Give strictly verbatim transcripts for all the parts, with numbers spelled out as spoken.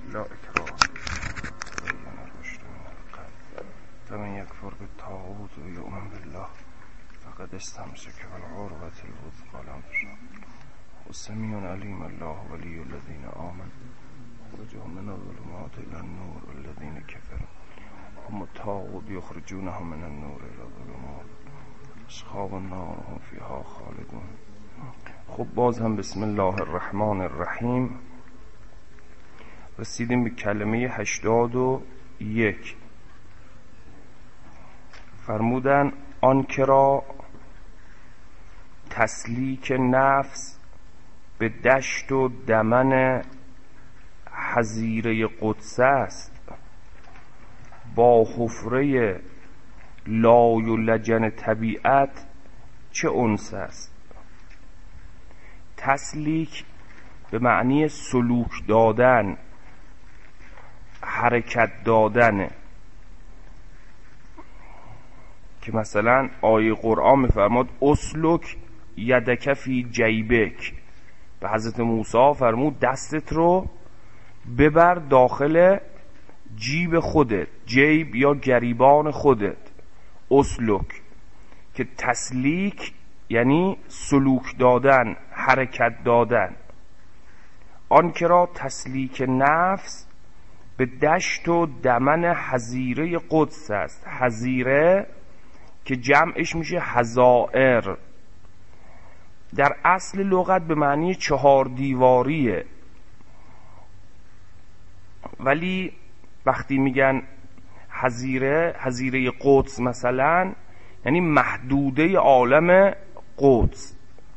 لا اکراه بین الرشد من الغی فمن یکفر بالطاغوت و یؤمن بالله فقد استمسک بالعروة الوثقی لا انفصام والسمیع العلیم. الله ولی الذین آمنوا یخرجهم من الظلمات الی النور والذین کفروا هم الطاغوت یخرجونهم من النور الی الظلمات اصحاب النار هم فیها خالدون. خب باز هم بسم الله الرحمن الرحیم رسیدیم به کلمه هشتاد و یک. فرمودن آنکه را تسلیک نفس به دشت و دمن حظیره قدس است، با حفره لای و لجن طبیعت چه انس است. تسلیک به معنی سلوک دادن، حرکت دادن، که مثلا آیه قرآن میفرماد اسلک یدک فی جیبک، به حضرت موسی فرمود دستت رو ببر داخل جیب خودت، جیب یا گریبان خودت. اسلک که تسلیک یعنی سلوک دادن، حرکت دادن. آن که را تسلیک نفس به دشت و دمن حظیره قدس است. حظیره که جمعش میشه حظائر، در اصل لغت به معنی چهار دیواریه، ولی وقتی میگن حظیره، حظیره قدس مثلا یعنی محدوده عالم قدس.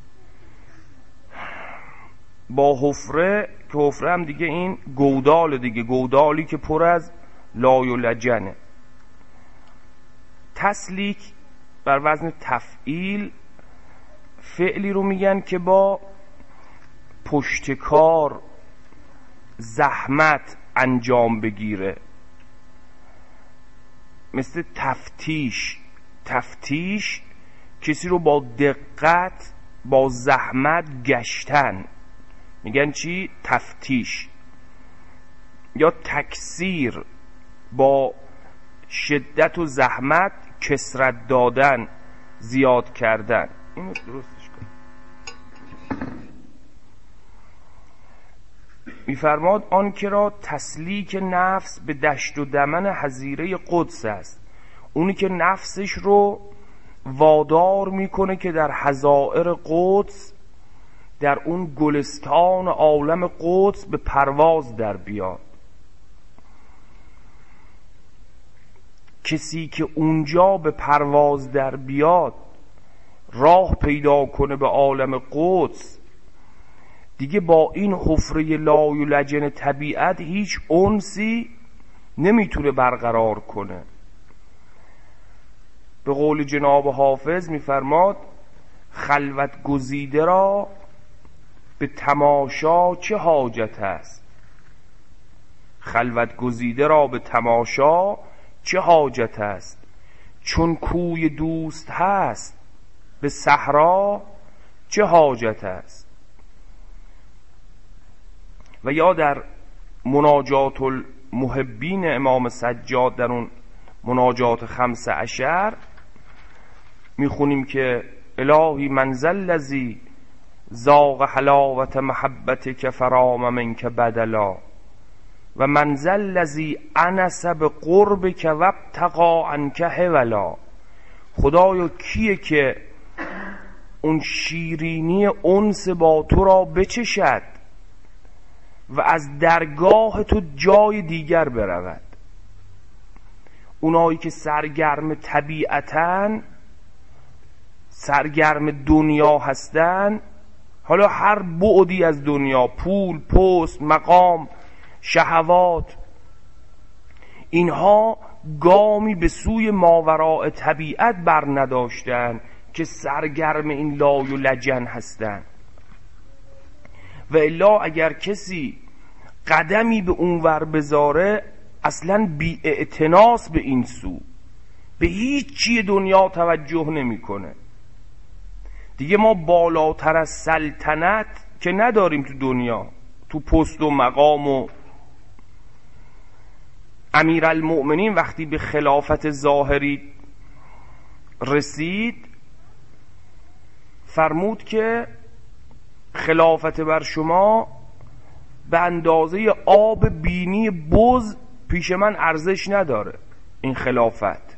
با حفره که حفره هم دیگه این گودال دیگه، گودالی که پر از لای و لجنه. تسلیک بر وزن تفعیل فعلی رو میگن که با پشتکار، زحمت انجام بگیره، مثل تفتیش. تفتیش کسی رو با دقت، با زحمت گشتن میگن چی؟ تفتیش. یا تکثیر، با شدت و زحمت کثرت دادن، زیاد کردن. اینو درستش کن. میفرماد آن که را تسلیک نفس به دشت و دمن حظیره قدس است، اونی که نفسش رو وادار میکنه که در حظائر قدس، در اون گلستان عالم قدس به پرواز در بیاد. کسی که اونجا به پرواز در بیاد، راه پیدا کنه به عالم قدس، دیگه با این حفره لای و لجن طبیعت هیچ انسی نمیتونه برقرار کنه. به قول جناب حافظ میفرماد خلوت گزیده را به تماشا چه حاجت است. خلوت گزیده را به تماشا چه حاجت است، چون کوی دوست هست به صحرا چه حاجت است. و یا در مناجات المحبین امام سجاد، در اون مناجات خمس عشر میخونیم که الهی منزل الذی ذاق حلاوت محبتک فرام منک بدلا و منزل الذی انس بقربک و ابتغى عنک حولا. خدایا کیه که اون شیرینی انس با تو را بچشد و از درگاه تو جای دیگر برود. اونایی که سرگرم طبیعتن، سرگرم دنیا هستن، حالا هر بعدی از دنیا، پول، پست، مقام، شهوات، اینها گامی به سوی ماوراء طبیعت بر نداشتن که سرگرم این لای و لجن هستن. و الا اگر کسی قدمی به اونور بذاره، اصلا بی اعتناس به این سو، به هیچ چی دنیا توجه نمیکنه. دیگه ما بالاتر از سلطنت که نداریم تو دنیا، تو پست و مقام و امیرالمؤمنین وقتی به خلافت ظاهری رسید فرمود که خلافت بر شما به اندازه آب بینی بز پیش من ارزش نداره. این خلافت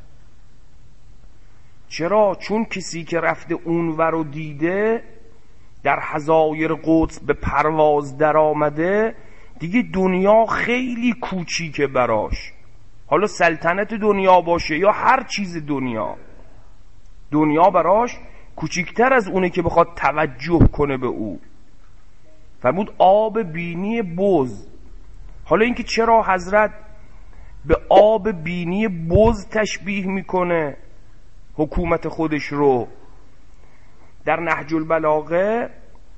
چرا؟ چون کسی که رفته اونور رو دیده، در حظایر قدس به پرواز در آمده، دیگه دنیا خیلی کوچیکه براش. حالا سلطنت دنیا باشه یا هر چیز دنیا، دنیا براش کوچیکتر از اونه که بخواد توجه کنه به او. فرمود آب بینی بز. حالا اینکه چرا حضرت به آب بینی بز تشبیه میکنه حکومت خودش رو، در نهج البلاغه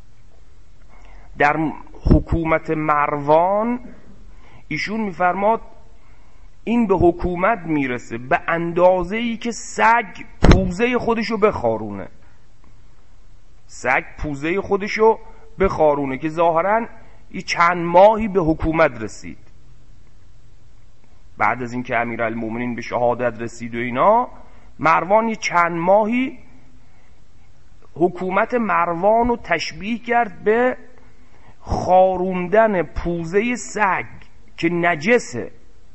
در حکومت مروان ایشون میفرماد این به حکومت میرسه به اندازه‌ای که سگ پوزه خودشو بخارونه. سگ پوزه خودشو بخارونه که ظاهراً یه چند ماهی به حکومت رسید. بعد از اینکه امیرالمومنین به شهادت رسید و اینا، مروان یه چند ماهی حکومت مروان رو تشبیه کرد به خاروندن پوزه سگ که نجسه.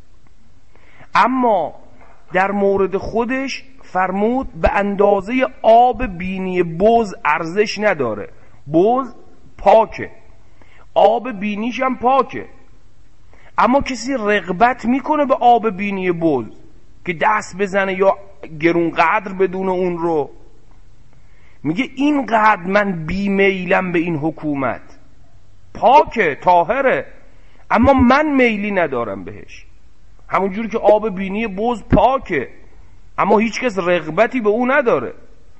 اما در مورد خودش فرمود به اندازه آب بینی بز ارزش نداره. بز پاکه، آب بینیش هم پاکه، اما کسی رغبت میکنه به آب بینی بز که دست بزنه یا گرون قدر بدون اون رو. میگه اینقدر من بیمیلم به این حکومت، پاکه طاهره، اما من میلی ندارم بهش. همونجوری که آب بینی بز پاکه اما هیچ کس رغبتی به اون نداره.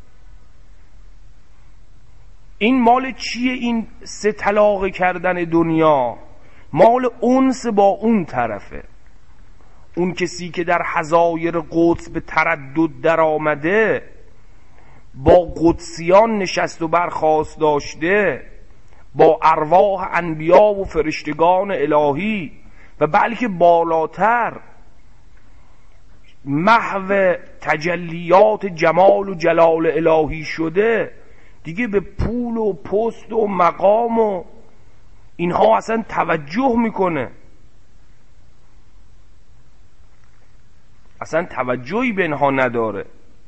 این مال چیه؟ این سه طلاقه کردن دنیا مال انس با اون طرفه. اون کسی که در حظایر قدس به تردد در آمده، با قدسیان نشست و برخاست داشته، با ارواح انبیا و فرشتگان الهی و بلکه بالاتر محو تجلیات جمال و جلال الهی شده، دیگه به پول و پست و مقام و اینها اصلا توجه میکنه؟ اصلا توجهی به اینها نداره.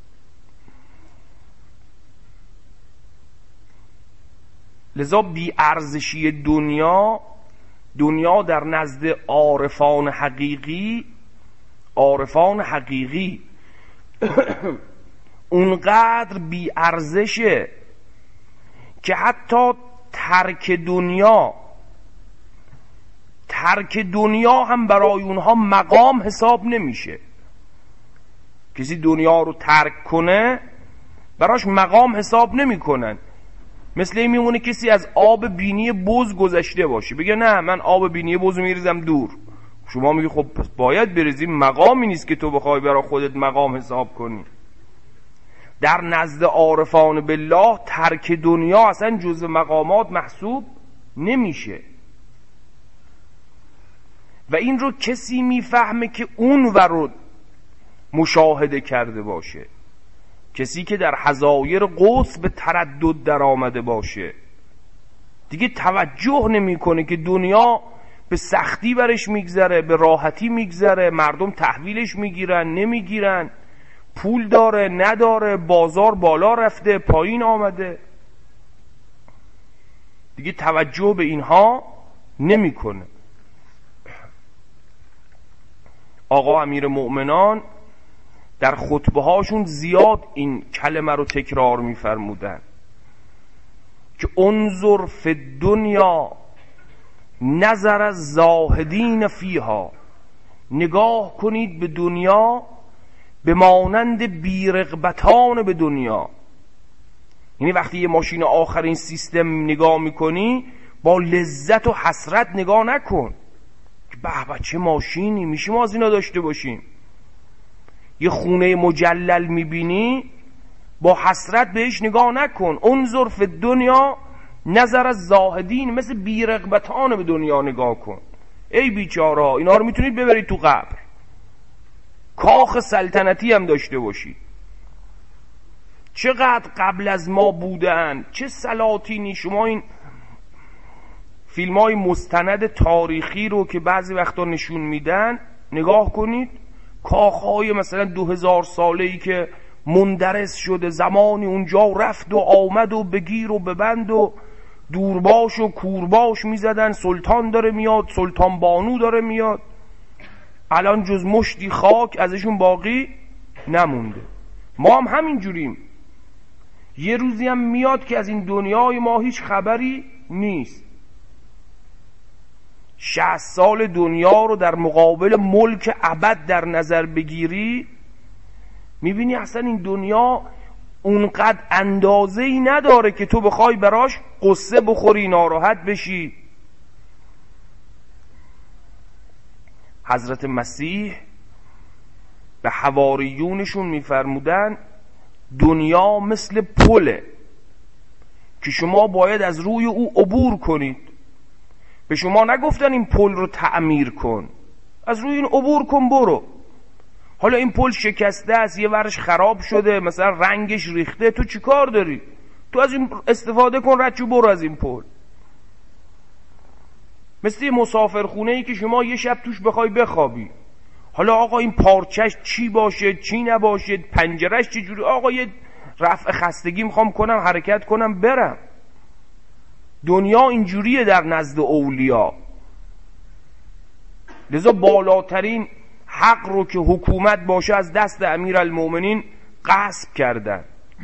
لذا بی ارزشی دنیا دنیا در نزد عارفان حقیقی عارفان حقیقی اونقدر بی ارزشه که حتی ترک دنیا ترک دنیا هم برای اونها مقام حساب نمیشه. کسی دنیا رو ترک کنه براش مقام حساب نمیکنن. مثل این میمونه کسی از آب بینی بز گذشته باشه، بگه نه من آب بینی بز میریزم دور. شما میگی خب پس باید بریزی، مقامی نیست که تو بخوای برای خودت مقام حساب کنی. در نزد عارفان بالله ترک دنیا اصلا جزء مقامات محسوب نمیشه. و این رو کسی میفهمه که اون ور رو مشاهده کرده باشه، کسی که در حظایر قدس به تردد در آمده باشه، دیگه توجه نمیکنه که دنیا به سختی برش میگذره، به راحتی میگذره، مردم تحویلش میگیرن نمیگیرن، پول داره نداره، بازار بالا رفته پایین آمده، دیگه توجه به اینها نمیکنه. آقا امیر مؤمنان در خطبه هاشون زیاد این کلمه رو تکرار میفرمودن که انظر فی الدنیا نظر الزاهدین فیها، نگاه کنید به دنیا به مانند بیرغبتان به دنیا. یعنی وقتی یه ماشین آخرین سیستم نگاه میکنی با لذت و حسرت نگاه نکن که به به چه ماشینی، میشه ما از اینا داشته باشیم. یه خونه مجلل میبینی با حسرت بهش نگاه نکن. انظر فی الدنیا نظر الزاهدین، مثل بیرغبتان به دنیا نگاه کن. ای بیچارا اینا رو میتونید ببرید تو قبر، کاخ سلطنتی هم داشته باشی. چقدر قبل از ما بودن، چه سلاطینی. شما این فیلم های مستند تاریخی رو که بعضی وقتا نشون میدن نگاه کنید، کاخهای مثلا دو هزار ساله ای که مندرس شده، زمانی اونجا رفت و آمد و بگیر و ببند و دورباش و کورباش میزدن، سلطان داره میاد، سلطان بانو داره میاد، الان جز مشتی خاک ازشون باقی نمونده. ما هم همین جوریم، یه روزی هم میاد که از این دنیای ما هیچ خبری نیست. شصت سال دنیا رو در مقابل ملک ابد در نظر بگیری، میبینی اصلا این دنیا اونقدر اندازه‌ای نداره که تو بخوای براش قصه بخوری، ناراحت بشی. حضرت مسیح به حواریونشون میفرمودن دنیا مثل پله که شما باید از روی او عبور کنید. به شما نگفتن این پل رو تعمیر کن، از روی این عبور کن برو. حالا این پل شکسته است، یه ورش خراب شده، مثلا رنگش ریخته، تو چی کار داری؟ تو از این استفاده کن، رچو برو از این پل. مثل یه مسافرخونه ای که شما یه شب توش بخوای بخوابی. حالا آقا این پارچش چی باشه چی نباشه، پنجرش چی جوری، آقا یه رفع خستگی میخوام کنم، حرکت کنم برم. دنیا اینجوریه در نزد اولیا. لذا بالاترین حق رو که حکومت باشه از دست امیرالمومنین غصب کردن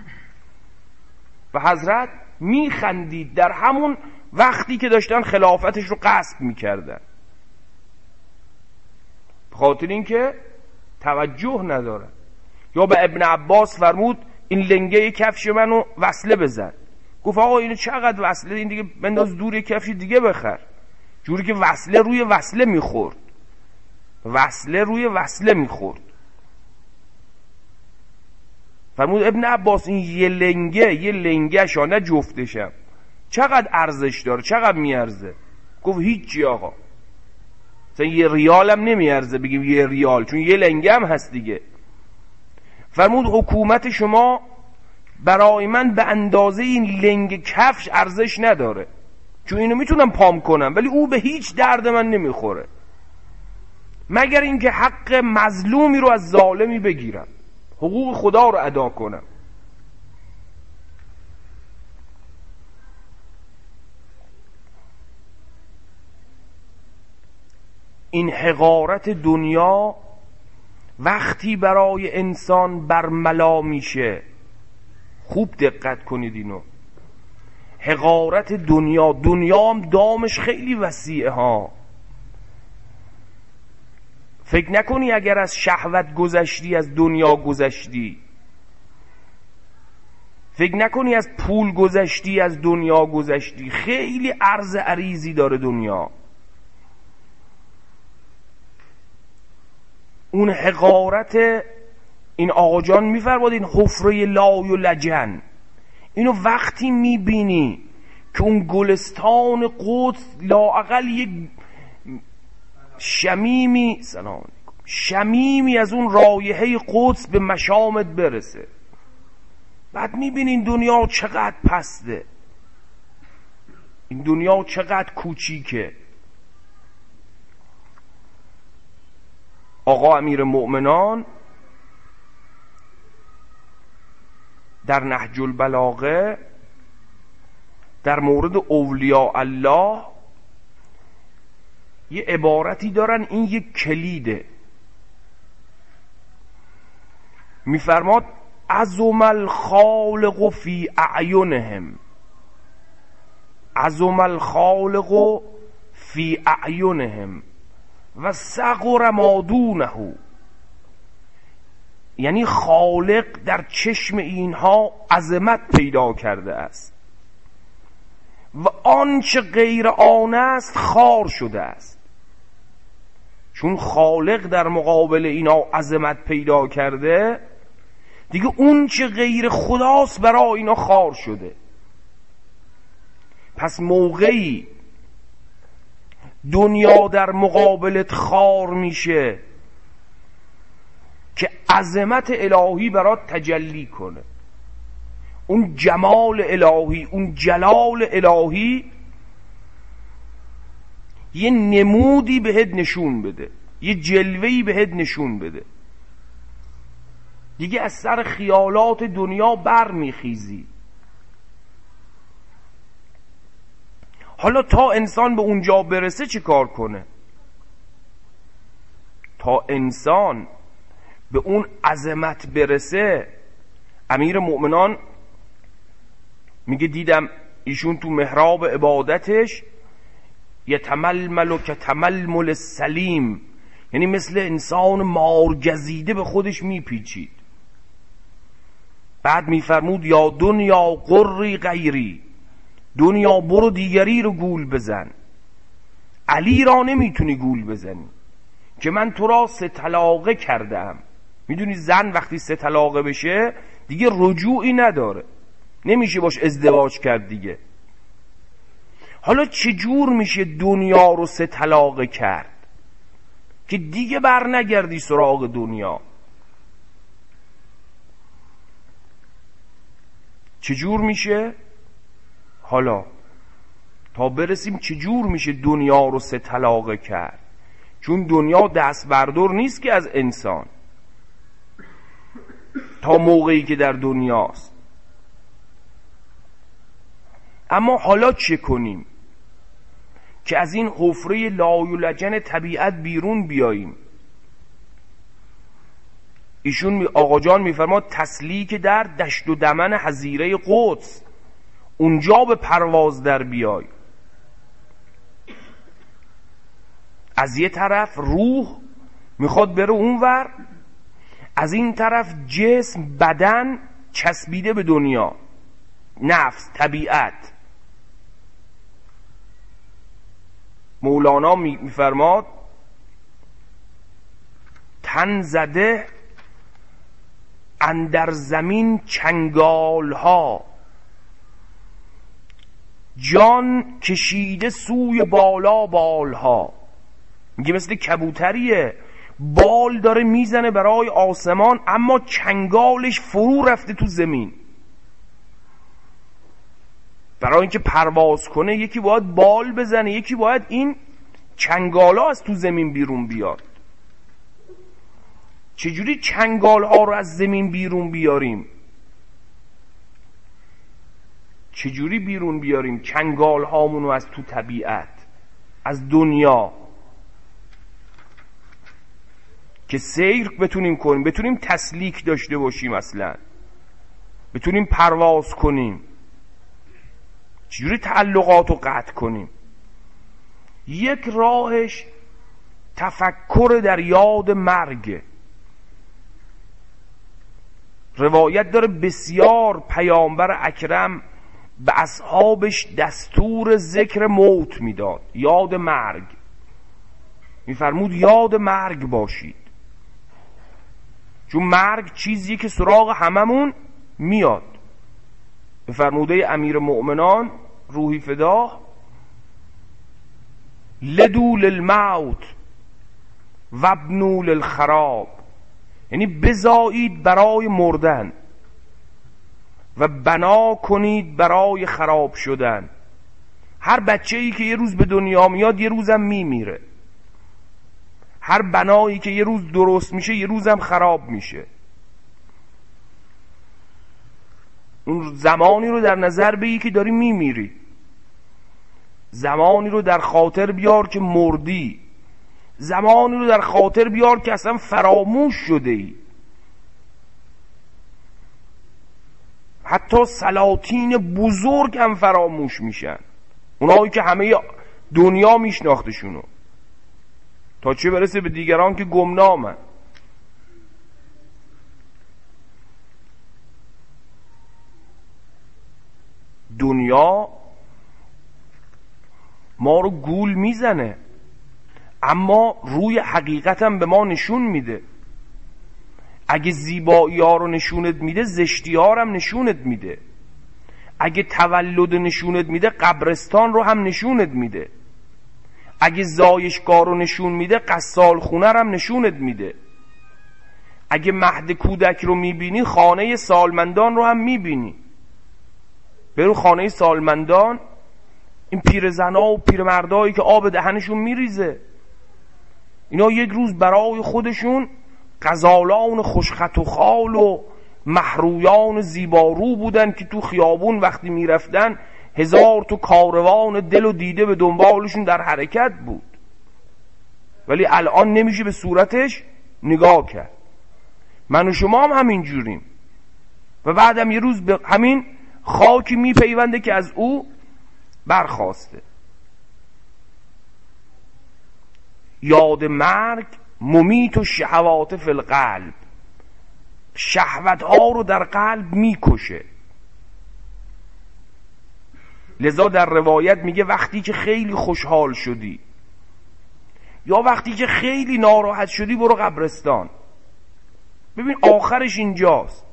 و حضرت میخندید در همون وقتی که داشتن خلافتش رو غصب میکردن، به خاطر اینکه توجه ندارن. یا به ابن عباس فرمود این لنگه کفش منو وصله بزن. گفت آقا اینو چقدر وصله، این دیگه بنداز دور، کفش دیگه بخر. جوری که وصله روی وصله میخورد، وصله روی وصله میخورد. فرمود ابن عباس این یه لنگه، یه لنگه شا نه جفتشم، چقدر ارزش داره، چقدر میارزه؟ گفت هیچی آقا، مثلا یه ریال هم نمیارزه بگیم یه ریال، چون یه لنگه هم هست دیگه. فرمود حکومت شما برای من به اندازه این لنگ کفش ارزش نداره، چون اینو میتونم پام کنم ولی او به هیچ درد من نمیخوره، مگر اینکه حق مظلومی رو از ظالمی بگیرم، حقوق خدا رو ادا کنم. این حقارت دنیا وقتی برای انسان برملا میشه، خوب دقت کنید اینو، حقارت دنیا، دنیا هم دامش خیلی وسیعه ها. فکر نکنی اگر از شهوت گذشتی از دنیا گذشتی، فکر نکنی از پول گذشتی از دنیا گذشتی. خیلی عرض عریضی داره دنیا. اون حقارت، این آقا جان میفرماد این حفره لای و لجن، اینو وقتی میبینی که اون گلستان قدس لااقل یک شمیمی سلام علیکم شمیمی از اون رایحه قدس به مشامت برسه، بعد میبینی این دنیا چقدر پسته، این دنیا چقدر کوچیکه. آقا امیر مؤمنان در نهج البلاغه در مورد اولیاء الله یه عبارتی دارن، این یک کلیده. میفرماد عظم الخالق فی اعینهم، عظم الخالق فی اعینهم و صغر ما دونه، یعنی خالق در چشم اینها عظمت پیدا کرده است و آنچه غیر آن است خار شده است. چون خالق در مقابل اینا عظمت پیدا کرده، دیگه اون چه غیر خداست برای اینا خار شده. پس موقعی دنیا در مقابلت خار میشه که عظمت الهی برات تجلی کنه، اون جمال الهی، اون جلال الهی یه نمودی بهت نشون بده، یه جلوهی بهت نشون بده. دیگه از سر خیالات دنیا بر میخیزی. حالا تا انسان به اونجا برسه چی کار کنه؟ تا انسان به اون عظمت برسه، امیر مؤمنان میگه دیدم ایشون تو محراب عبادتش یتململ که تململ السلیم، یعنی مثل انسان مارگزیده به خودش میپیچید. بعد میفرمود یا دنیا قری غیری، دنیا برو دیگری رو گول بزن، علی را نمیتونی گول بزنی که من تو را سه طلاقه کردم. میدونی زن وقتی سه طلاقه بشه دیگه رجوعی نداره، نمیشه باش ازدواج کرد دیگه. حالا چجور میشه دنیا رو سه طلاقه کرد که دیگه بر نگردی سراغ دنیا؟ چجور میشه؟ حالا تا برسیم چجور میشه دنیا رو سه طلاقه کرد، چون دنیا دست بردار نیست که از انسان تا موقعی که در دنیاست. اما حالا چه کنیم که از این حفره لایولجن طبیعت بیرون بیاییم؟ ایشون آقا جان میفرماد تسلیک در دشت و دمن حظیره قدس، اونجا به پرواز در بیای. از یه طرف روح میخواد بره اونور، از این طرف جسم بدن چسبیده به دنیا، نفس طبیعت. مولانا میفرماد تن زده اندر زمین چنگال ها، جان کشیده سوی بالا بالها. میگه مثل کبوتریه، بال داره میزنه برای آسمان اما چنگالش فرو رفته تو زمین. برای اینکه پرواز کنه یکی باید بال بزنه، یکی باید این چنگالا از تو زمین بیرون بیاد. چجوری چنگال ها رو از زمین بیرون بیاریم؟ چجوری بیرون بیاریم چنگال هامونو از تو طبیعت، از دنیا، که سیر بتونیم کنیم، بتونیم تسلیک داشته باشیم، اصلا بتونیم پرواز کنیم؟ چجوری تعلقات رو قطع کنیم؟ یک راهش تفکر در یاد مرگ. روایت داره بسیار پیامبر اکرم به اصحابش دستور ذکر موت میداد، یاد مرگ. میفرمود یاد مرگ باشید، چون مرگ چیزیه که سراغ هممون میاد. به فرموده امیر مؤمنان روحی فداه لدو للموت وابنو للخراب، یعنی بزایید برای مردن و بنا کنید برای خراب شدن. هر بچه‌ای که یه روز به دنیا میاد یه روزم میمیره، هر بنایی که یه روز درست میشه یه روزم خراب میشه. اون زمانی رو در نظر بگی که داری میمیری، زمانی رو در خاطر بیار که مردی، زمانی رو در خاطر بیار که اصلا فراموش شده ای. حتی سلاطین بزرگ هم فراموش میشن، اونایی که همه دنیا میشناختشونو، تا چه برسه به دیگران که گمنامن. دنیا ما رو گول میزنه اما روی حقیقت هم به ما نشون میده. اگه زیبایی ها رو نشونت میده، زشتی ها رو هم نشونت میده. اگه تولد نشونت میده، قبرستان رو هم نشونت میده. اگه زایشگاه رو نشون میده، قصال خونه رو هم نشونت میده. اگه مهد کودک رو میبینی خانه سالمندان رو هم میبینی. برو خانه سالمندان، این پیرزنا و پیرمردایی که آب دهنشون میریزه، اینا یک روز برای خودشون غزالان خوشخط و خال و مهرویان زیبارو بودن که تو خیابون وقتی میرفتن هزار تو کاروان دل و دیده به دنبالشون در حرکت بود، ولی الان نمیشه به صورتش نگاه کرد. من و شما هم همین جوریم و بعدم یه روز به همین خاکی میپیونده که از او برخاسته. یاد مرگ ممیت و شهوات فی القلب، شهوت ها رو در قلب میکشه. لذا در روایت میگه وقتی که خیلی خوشحال شدی یا وقتی که خیلی ناراحت شدی برو قبرستان، ببین آخرش اینجاست.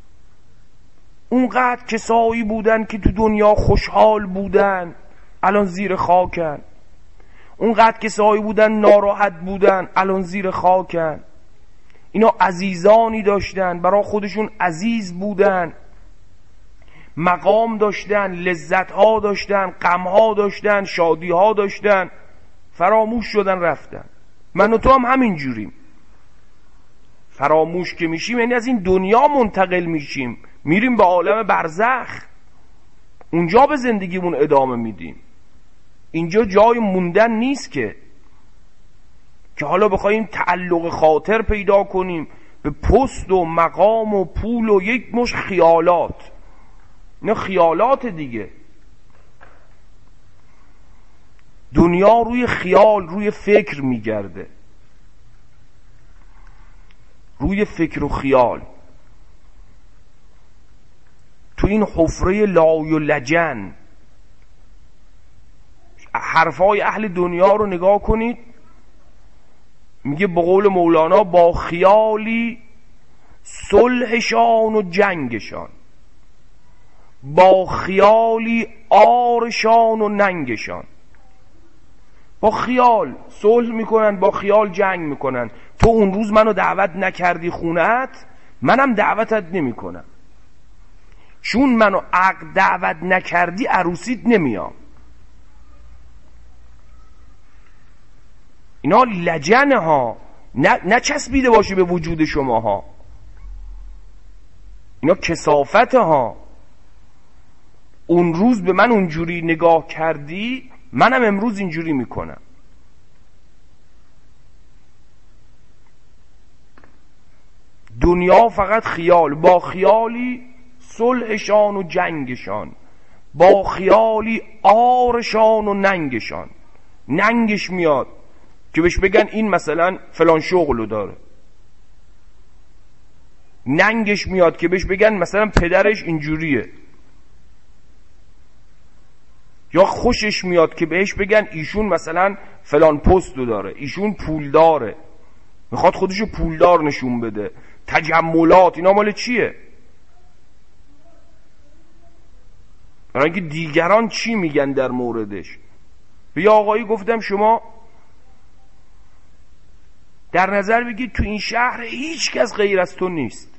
اونقدر کسایی بودن که تو دنیا خوشحال بودن الان زیر خاکن، اونقدر کسایی بودن ناراحت بودن الان زیر خاکن. اینا عزیزانی داشتن، برای خودشون عزیز بودن، مقام داشتن، لذت ها داشتن، غم ها داشتن، شادی ها داشتن، فراموش شدن رفتن. من و تو هم همین جوریم. فراموش که میشیم یعنی از این دنیا منتقل میشیم، میریم به عالم برزخ، اونجا به زندگیمون ادامه میدیم. اینجا جای موندن نیست که که حالا بخوایم تعلق خاطر پیدا کنیم به پست و مقام و پول و یک مش خیالات. اینا خیالات دیگه. دنیا روی خیال، روی فکر میگرده، روی فکر و خیال. تو این حفره لای و لجن حرفای اهل دنیا رو نگاه کنید، میگه به قول مولانا با خیالی صلحشان و جنگشان، با خیالی آرشان و ننگشان. با خیال صلح میکنن، با خیال جنگ میکنن. تو اون روز منو دعوت نکردی خونه‌ات، منم دعوتت نمیکنم. چون منو عقد دعوت نکردی عروسیت نمیام. اینا لجنه ها، نچسبیده باشه به وجود شما ها. اینا کثافت ها. اون روز به من اونجوری نگاه کردی، منم امروز اینجوری میکنم. دنیا فقط خیال، با خیالی صلحشان و جنگشان، با خیالی آرشان و ننگشان. ننگش میاد که بهش بگن این مثلا فلان شغلو داره، ننگش میاد که بهش بگن مثلا پدرش اینجوریه، یا خوشش میاد که بهش بگن ایشون مثلا فلان پستو داره، ایشون پول داره، میخواد خودشو پولدار نشون بده. تجملات اینا مال چیه؟ برای اینکه دیگران چی میگن در موردش. به یه آقایی گفتم شما در نظر بگید تو این شهر هیچ کس غیر از تو نیست،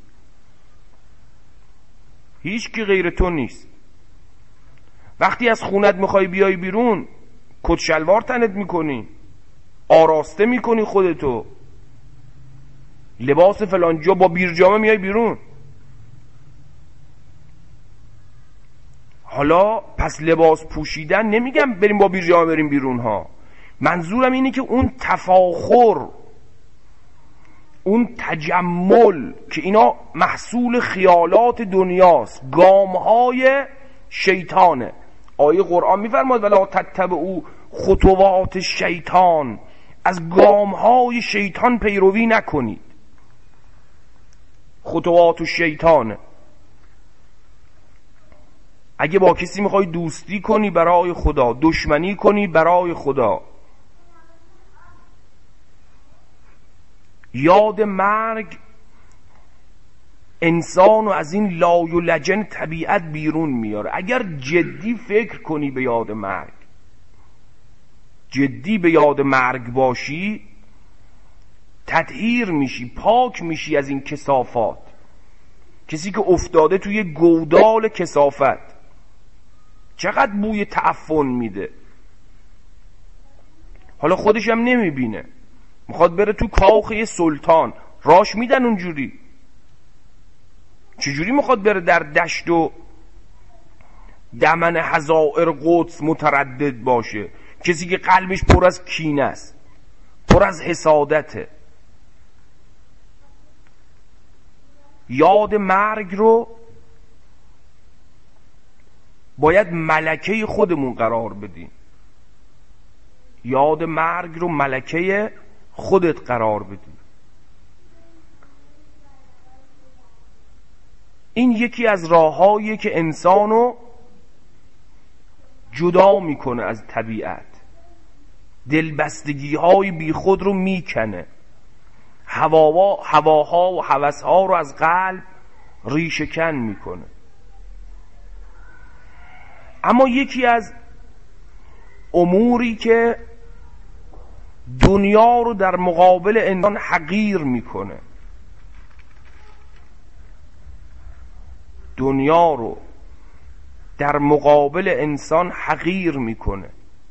هیچ کی غیر تو نیست. وقتی از خونت میخوای بیای بیرون کت شلوار تنت میکنی، آراسته میکنی خودتو، لباس فلان جا با بیرجامه میای بیرون. حالا پس لباس پوشیدن نمیگم بریم با بیرجامه بریم بیرون ها، منظورم اینه که اون تفاخر، اون تجمل که اینا محصول خیالات دنیاست، گامهای شیطانه. آیه قرآن میفرماد ولا تتبعوا خطوات شیطان، از گامهای شیطان پیروی نکنید. خطوات شیطانه. اگه با کسی میخوای دوستی کنی برای خدا، دشمنی کنی برای خدا. یاد مرگ انسانو از این لای و لجن طبیعت بیرون میاره. اگر جدی فکر کنی به یاد مرگ، جدی به یاد مرگ باشی، تطهیر میشی، پاک میشی از این کثافات. کسی که افتاده توی گودال کثافت چقدر بوی تعفن میده، حالا خودش هم نمیبینه، میخواد بره تو کاخ یه سلطان، راش میدن اونجوری؟ چجوری میخواد بره در دشت و دمن حظائر قدس متردد باشه؟ کسی که قلبش پر از کینه است، پر از حسادته. یاد مرگ رو باید ملکه خودمون قرار بدیم. یاد مرگ رو ملکه خودت قرار بدیم. این یکی از راه‌هاییه که انسانو جدا میکنه از طبیعت، دلبستگی های بی خود رو میکنه، هوا هواها و هوسها رو از قلب ریشه کن میکنه. اما یکی از اموری که دنیا رو در مقابل انسان حقیر میکنه، دنیا رو در مقابل انسان حقیر میکنه،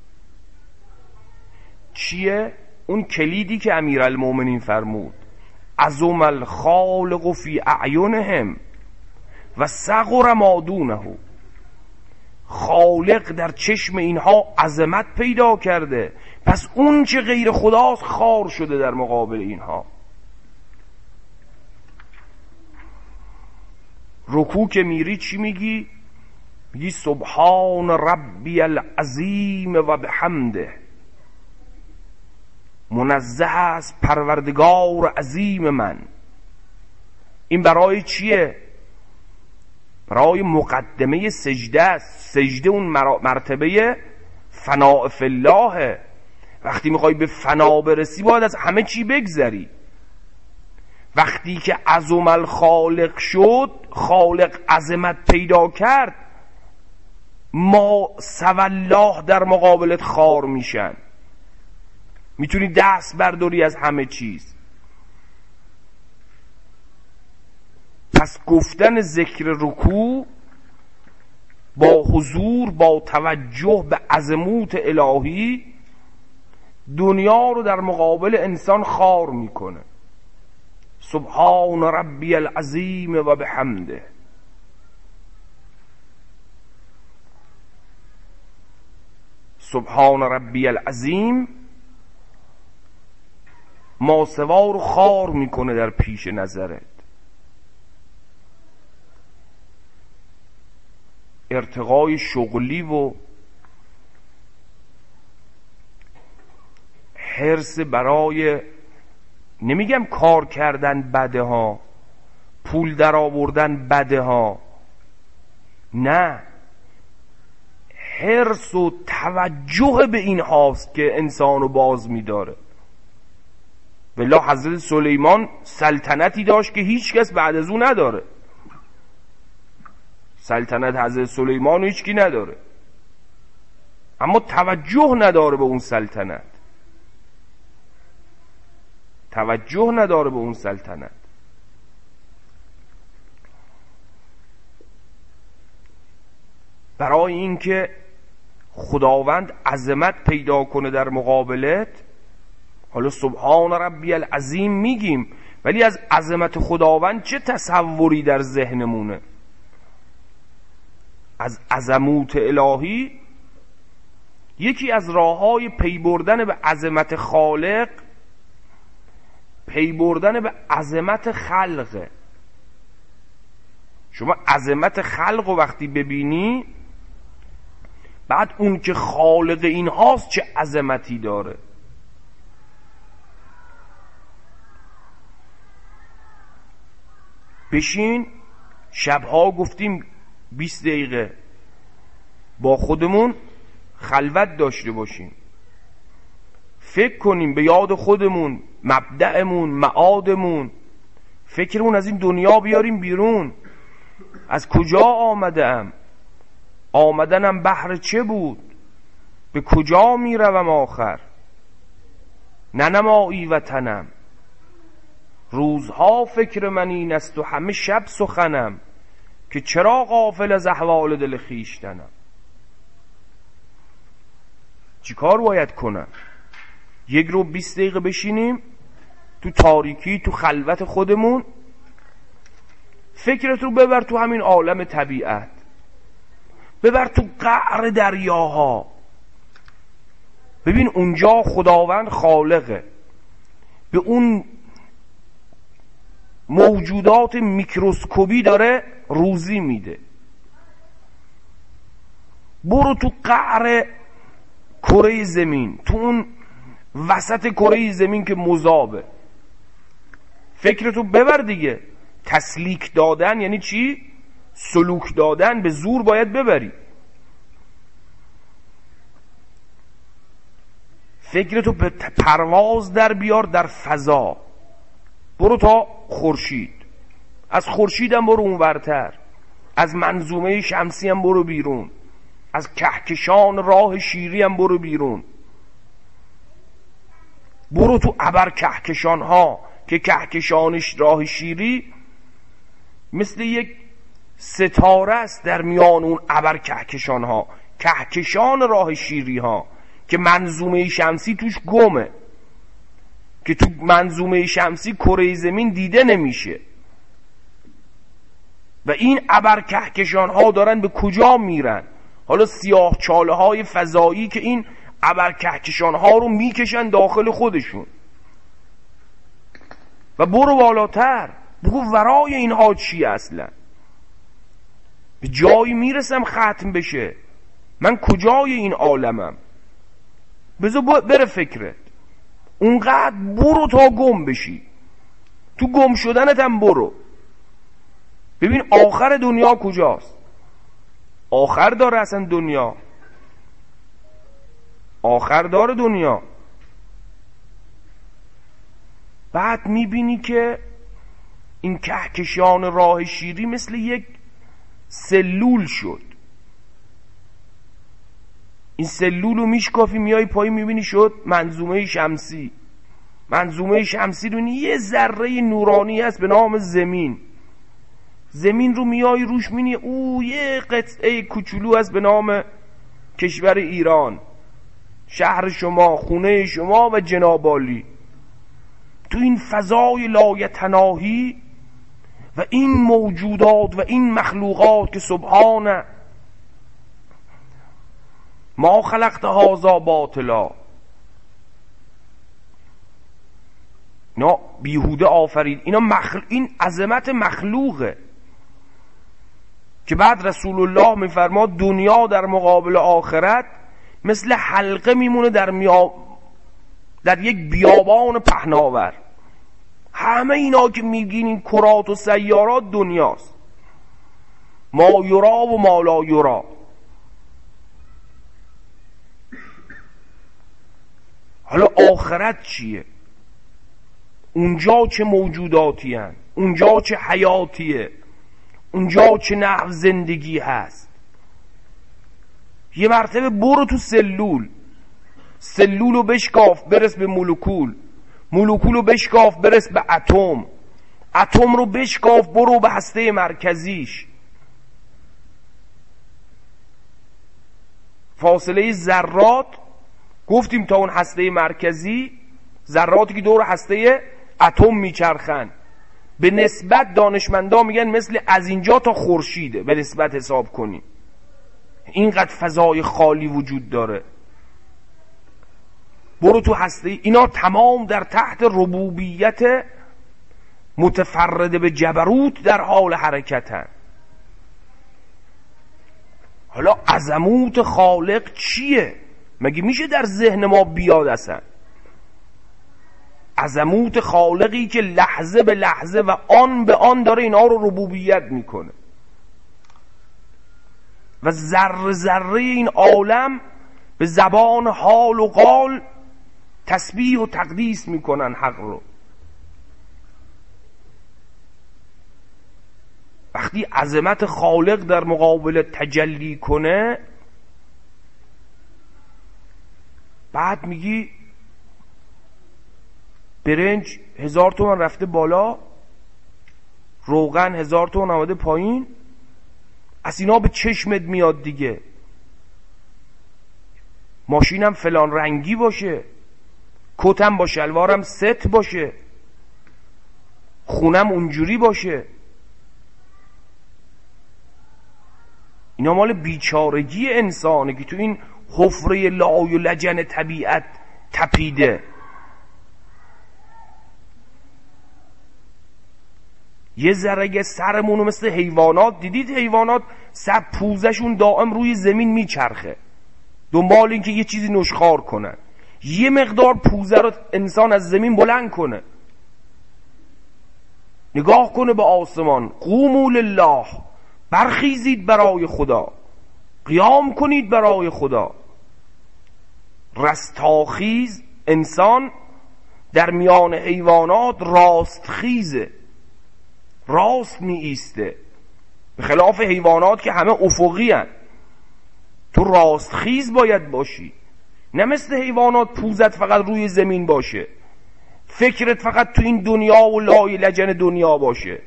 چیه؟ اون کلیدی که امیرالمومنین فرمود: عظم الخالق فی اعینهم و صغر ما دونه. خالق در چشم اینها عظمت پیدا کرده، پس اون چه غیر خداست خار شده در مقابل اینها. رکوع که میری چی میگی؟ میگی سبحان ربی العظیم و بحمده، منزه است پروردگار عظیم من. این برای چیه؟ برای مقدمه سجده است. سجده اون مرتبه فناء فی الله. وقتی میخوای به فنا برسی باید از همه چی بگذری. وقتی که عظم الخالق شد، خالق عظمت پیدا کرد، ما سوى الله در مقابلت خار میشن، میتونی دست برداری از همه چیز. پس گفتن ذکر رکوع با حضور، با توجه به عظمت الهی، دنیا رو در مقابل انسان خار میکنه. سبحان ربی العظیم و بحمده. سبحان ربی العظیم ماسوا رو خار میکنه در پیش نظرت. ارتقای شغلی و حرص برای، نمیگم کار کردن بده ها، پول در آوردن بده ها، نه، حرص و توجه به این هاست که انسانو باز میداره. والله حضرت سلیمان سلطنتی داشت که هیچ کس بعد از اون نداره. سلطنت حضرت سلیمان هیچ کی نداره، اما توجه نداره به اون سلطنت، توجه نداره به اون سلطنت. برای اینکه خداوند عظمت پیدا کنه در مقابلت، حالا سبحان ربی العظیم میگیم، ولی از عظمت خداوند چه تصوری در ذهنمونه؟ از عظمت الهی یکی از راههای پی بردن به عظمت خالق، پی بردن به عظمت خلقه. شما عظمت خلق رو وقتی ببینی، بعد اون که خالق این هاست چه عظمتی داره. بشین شبها گفتیم بیست دقیقه با خودمون خلوت داشته باشیم، فکر کنیم به یاد خودمون، مبدأمون، معادمون، فکرمون از این دنیا بیاریم بیرون. از کجا آمدم؟ آمدنم بهر چه بود؟ به کجا میروم آخر؟ ننمایی وطنم، روزها فکر من این است و همه شب سخنم، که چرا غافل از احوال دل خویشتنم. چی کار باید کنم؟ یک رو بیست دقیقه بشینیم تو تاریکی، تو خلوت خودمون، فکرت رو ببر تو همین عالم طبیعت، ببر تو قعر دریاها، ببین اونجا خداوند خالقه، به اون موجودات میکروسکوپی داره روزی میده. برو تو قعر کره زمین، تو اون وسط کره زمین که مذابه، فکرتو ببر دیگه. تسلیک دادن یعنی چی؟ سلوک دادن، به زور باید ببری. فکرتو به پرواز در بیار در فضا، برو تا خورشید، از خورشید هم برو اونورتر، از منظومه شمسی هم برو بیرون، از کهکشان راه شیری هم برو بیرون، برو تو ابر کهکشان ها که کهکشانش راه شیری مثل یک ستاره است در میان اون ابر کهکشان ها، کهکشان راه شیری ها که منظومه شمسی توش گمه، که تو منظومه شمسی کره زمین دیده نمیشه. و این ابر کهکشان ها دارن به کجا میرن؟ حالا سیاه چاله های فضایی که این ابر کهکشان ها رو میکشن داخل خودشون. و برو بالاتر، بگو ورای اینها چی اصلا؟ به جایی میرسم ختم بشه، من کجای این عالمم؟ بذار بره فکرت، اونقدر برو تا گم بشی، تو گم شدنت هم برو، ببین آخر دنیا کجاست. آخر داره اصلا دنیا، آخر داره دنیا. بعد میبینی که این کهکشان راه شیری مثل یک سلول شد. این سلول رو میشکافی میای پایین میبینی شد منظومه شمسی. منظومه شمسی رو یه ذره نورانی هست به نام زمین. زمین رو میای روش میبینی او یه قطعه کوچولو هست به نام کشور ایران، شهر شما، خونه شما و جناب عالی. تو این فضای لایتناهی و این موجودات و این مخلوقات که سبحانه ما خلقت هذا باطلا، اینا بیهوده آفرید، اینا مخل... این عظمت مخلوقه که بعد رسول الله میفرماد دنیا در مقابل آخرت مثل حلقه میمونه در میا... در یک بیابان پهناور. همه اینا که میگین این کرات و سیارات دنیاست، ما یرا و ما لا یرا. حالا آخرت چیه؟ اونجا چه موجوداتی هن؟ اونجا چه حیاتیه؟ اونجا چه نحو زندگی هست؟ یه مرتبه برو تو سلول، سلول رو بشکاف برس به مولکول، مولکول رو بشکاف برس به اتم، اتم رو بشکاف برو به هسته مرکزیش. فاصله ذرات گفتیم تا اون هسته مرکزی، ذراتی که دور هسته اتم میچرخن، به نسبت دانشمندا میگن مثل از اینجا تا خورشیده، به نسبت حساب کنی اینقدر فضای خالی وجود داره. برو تو هسته، اینا تمام در تحت ربوبیت متفرده به جبروت در حال حرکتن. حالا عظمت خالق چیه؟ مگه میشه در ذهن ما بیاد اصلا؟ عظمت خالقی که لحظه به لحظه و آن به آن داره اینا رو ربوبیت میکنه و ذره ذره این عالم به زبان حال و قال تسبیح و تقدیس میکنن حق رو. وقتی عظمت خالق در مقابل تجلی کنه، بعد میگی برنج هزار تومن رفته بالا، روغن هزار تومن آمده پایین. از اینا به چشمت میاد دیگه. ماشینم فلان رنگی باشه، کتم با شلوارم ست باشه، خونم اونجوری باشه. اینا مال بیچارگی انسانه که تو این حفره لای و لجن طبیعت تپیده. یه ذره سرمونو مثل حیوانات دیدید؟ حیوانات سر پوزشون دائم روی زمین میچرخه دنبال این که یه چیزی نشخوار کنن. یه مقدار پوزه رو انسان از زمین بلند کنه، نگاه کنه به آسمان. قوموا لله، برخیزید برای خدا، قیام کنید برای خدا. رستاخیز انسان در میان حیوانات راستخیزه، راست می ایسته، به خلاف حیوانات که همه افقی هن. تو راستخیز باید باشی، نه مثل حیوانات پوزت فقط روی زمین باشه، فکرت فقط تو این دنیا و لای لجن دنیا باشه.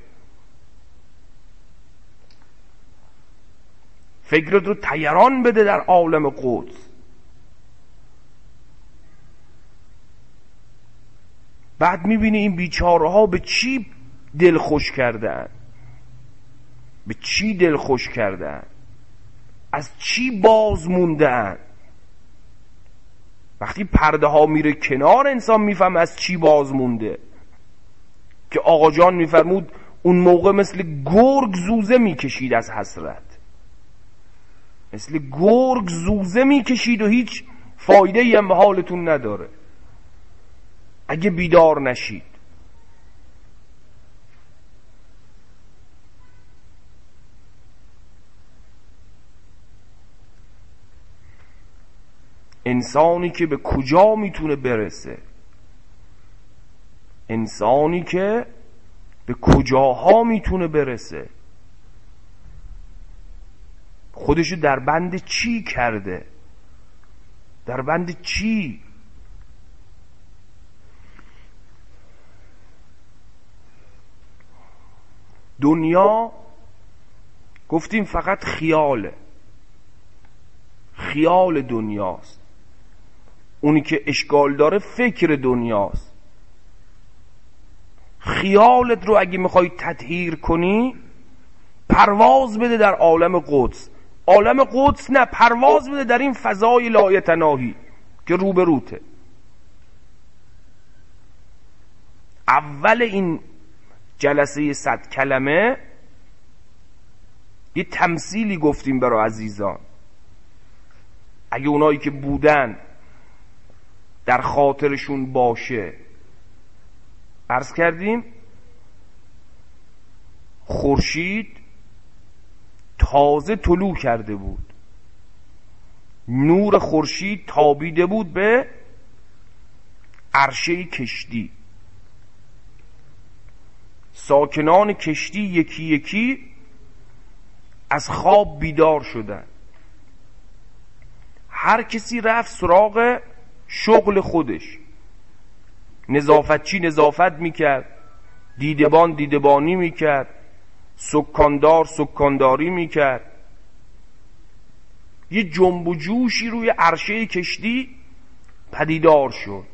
فکرت رو طیران بده در عالم قدس. بعد میبینی این بیچاره ها به چی دل خوش کردن، به چی دل خوش کردن، از چی باز موندن. وقتی پرده ها میره کنار انسان میفهم از چی باز مونده. که آقا جان میفرمود اون موقع مثل گرگ زوزه میکشید از حسرت، مثل گرگ زوزه میکشید و هیچ فایده ای هم به حالتون نداره اگه بیدار نشید. انسانی که به کجا میتونه برسه، انسانی که به کجاها میتونه برسه، خودشو در بند چی کرده، در بند چی؟ دنیا گفتیم فقط خیاله، خیال دنیاست. اونی که اشکال داره فکر دنیاست. خیالت رو اگه میخوای تطهیر کنی پرواز بده در عالم قدس. عالم قدس نه، پرواز بده در این فضای لایتناهی که روبروته. اول این جلسه صد کلمه یه تمثیلی گفتیم برای عزیزان، اگه اونایی که بودن در خاطرشون باشه. عرض کردیم خورشید تازه طلوع کرده بود، نور خورشید تابیده بود به عرشه کشتی. ساکنان کشتی یکی یکی از خواب بیدار شدن، هر کسی رفت سراغ شغل خودش. نظافتچی نظافت میکرد، دیدبان دیدبانی میکرد، سکاندار سکانداری میکرد. یه جنب و جوشی روی عرشه کشتی پدیدار شد.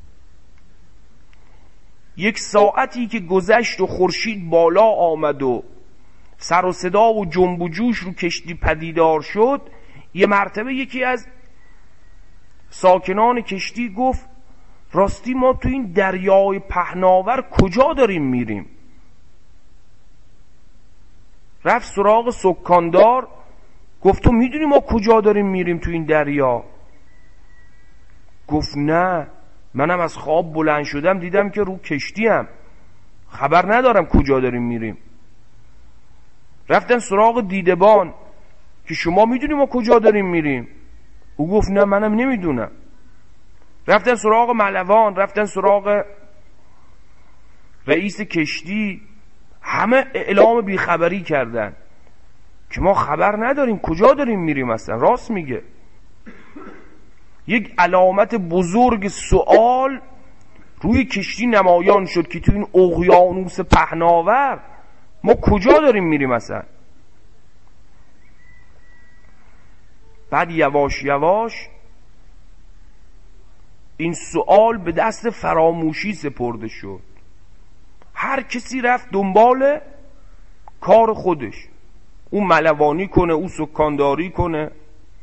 یک ساعتی که گذشت و خورشید بالا آمد و سر و صدا و جنب و جوش رو کشتی پدیدار شد، یه مرتبه یکی از ساکنان کشتی گفت راستی ما تو این دریای پهناور کجا داریم میریم؟ رفت سراغ سکاندار، گفت تو میدونی ما کجا داریم میریم تو این دریا؟ گفت نه، منم از خواب بلند شدم دیدم که رو کشتیم، خبر ندارم کجا داریم میریم. رفتن سراغ دیدبان که شما میدونی ما کجا داریم میریم؟ او گفت نه منم نمیدونم. رفتن سراغ ملوان، رفتن سراغ رئیس کشتی، همه اعلام بیخبری کردن که ما خبر نداریم کجا داریم میریم اصلا. راست میگه. یک علامت بزرگ سوال روی کشتی نمایان شد که تو این اقیانوس پهناور ما کجا داریم میریم اصلا. بعد یواش یواش این سوال به دست فراموشی سپرده شد. هر کسی رفت دنبال کار خودش، او ملوانی کنه، او سکانداری کنه.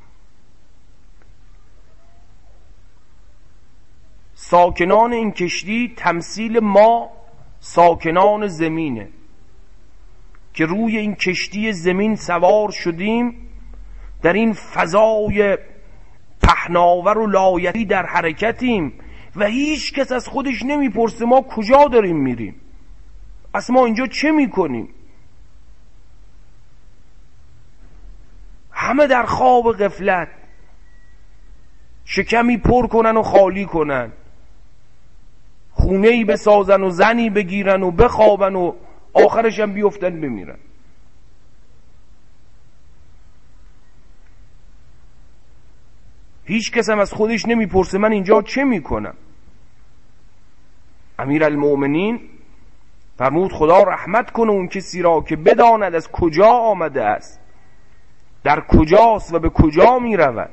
ساکنان این کشتی تمثیل ما ساکنان زمینه که روی این کشتی زمین سوار شدیم، در این فضای پهناور و لایتی در حرکتیم و هیچ کس از خودش نمیپرسه ما کجا داریم میریم، اصلا ما اینجا چه میکنیم. همه در خواب غفلت، شکمی پر کنن و خالی کنن، خونه‌ای بسازن و زنی بگیرن و بخوابن و آخرش هم بیفتن بمیرن. هیچ کس هم از خودش نمیپرسه من اینجا چه میکنم. امیرالمؤمنین فرمود خدا رحمت کنه اون کسی را که بداند از کجا آمده است، در کجاست و به کجا میرود.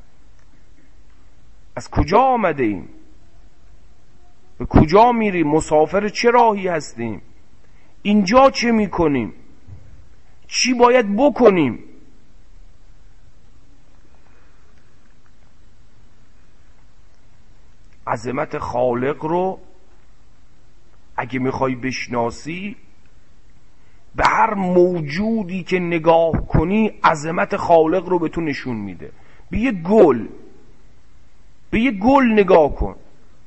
از کجا آمده ایم، به کجا میریم، مسافر چه راهی هستیم، اینجا چه میکنیم، چی باید بکنیم. عظمت خالق رو اگه میخوای بشناسی، به هر موجودی که نگاه کنی عظمت خالق رو به تو نشون میده. به یه گل به یه گل نگاه کن،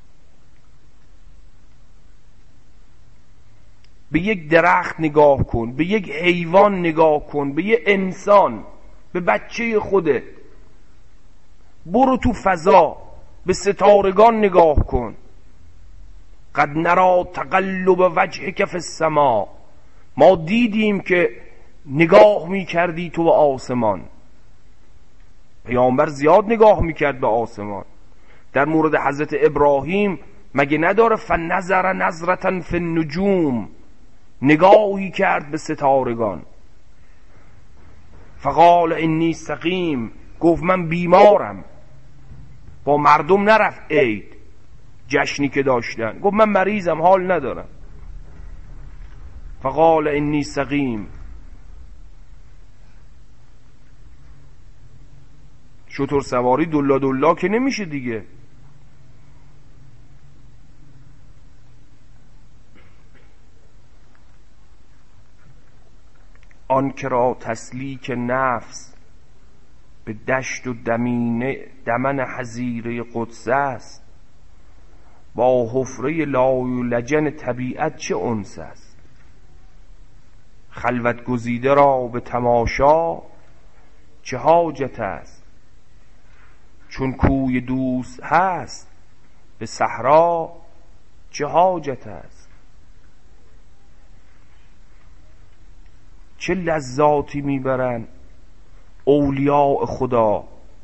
به یک درخت نگاه کن، به یک حیوان نگاه کن، به یه انسان، به بچه خودت. برو تو فضا، به ستارگان نگاه کن. قد نرى تقلب وجهک فی السماء، ما دیدیم که نگاه میکردی تو به آسمان. پیامبر زیاد نگاه میکرد به آسمان. در مورد حضرت ابراهیم مگه نداره فنظر نظرة فی النجوم، نگاهی کرد به ستارگان. فقال انی سقیم، گفت من بیمارم. با مردم نرفت عید جشنی که داشتن، گفت من مریضم حال ندارم. فقال انی سقیم. شتر سواری دلا دلا که نمیشه دیگه. آن که را تسلیک نفس به دشت و دمینه دمن حظیره قدس است، با حفره لایولجن طبیعت چه انس است. خلوت گزیده را به تماشا چه حاجت است، چون کوی دوست هست به صحرا چه حاجت است. چه لذاتی میبرن اولیاء خدا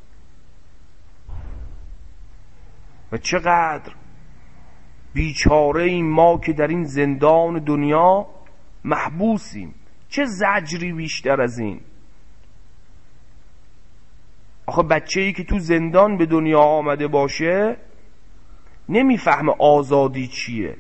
و چقدر بیچاره این ما که در این زندان دنیا محبوسیم. چه زجری بیشتر از این. آخه بچه‌ای که تو زندان به دنیا آمده باشه نمیفهمه آزادی چیه.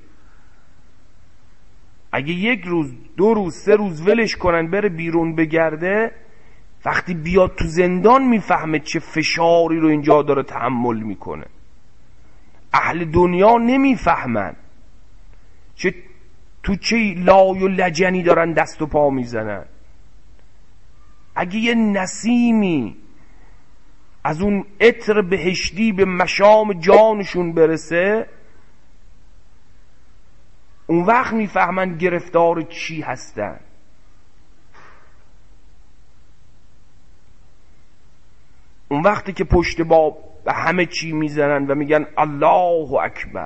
اگه یک روز دو روز سه روز ولش کنن بره بیرون بگرده، وقتی بیاد تو زندان میفهمه چه فشاری رو اینجا داره تحمل میکنه. اهل دنیا نمیفهمن چه تو چه لای و لجنی دارن دست و پا میزنن. اگه یه نسیمی از اون عطر بهشتی به مشام جانشون برسه، اون وقت میفهمن گرفتار چی هستن. اون وقتی که پشت باب به همه چی میزنن و میگن الله اکبر.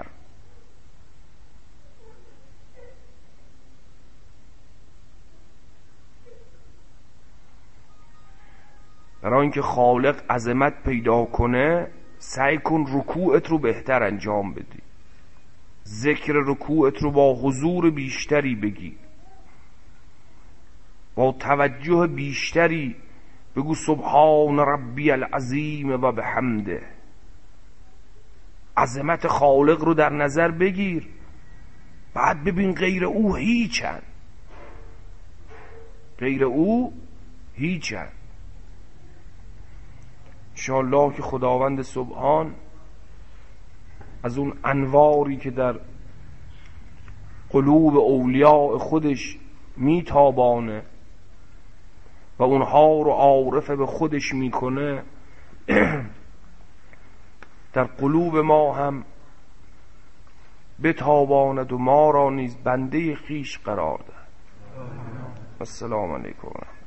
برای اینکه خالق عظمت پیدا کنه سعی کن رکوعت رو بهتر انجام بدی، ذکر رکوعت رو با حضور بیشتری بگی، با توجه بیشتری بگو سبحان ربی العظیم و بحمده. عظمت خالق رو در نظر بگیر، بعد ببین غیر او هیچن، غیر او هیچن. انشاءالله که خداوند سبحان از اون انواری که در قلوب اولیاء خودش میتابانه و اونها رو عارف به خودش میکنه در قلوب ما هم بتاباند و ما را نیز بنده خیش قرار ده. السلام علیکم.